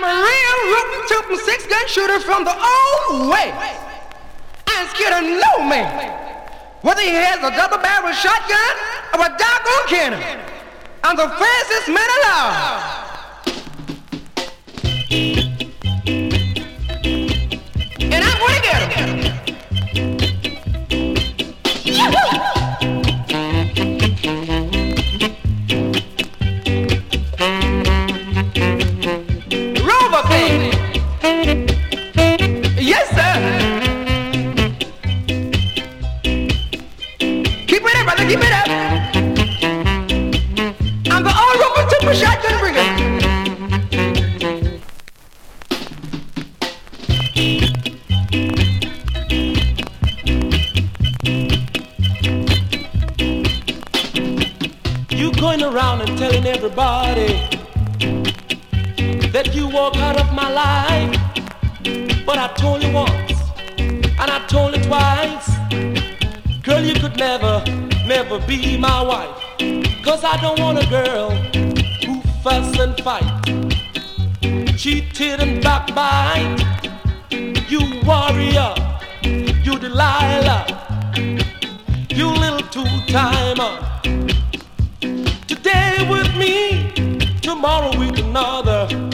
I'm a real rootin' tootin' six-gun shooter from the old way. I ain't scared of no man. Whether he has a double-barrel shotgun or a doggone cannon, I'm the fastest man alive. And I'm gonna get him. Rover baby. Yes, sir. Keep it up, brother, keep it up. I'm the old Rover super shotgun bringer. You going around and telling everybody that you walk out of my life. But I told you once, and I told you twice, girl, you could never, never be my wife. 'Cause I don't want a girl who fuss and fight, cheated and backbite. You warrior, you Delilah, you little two-timer. Today with me, tomorrow with another.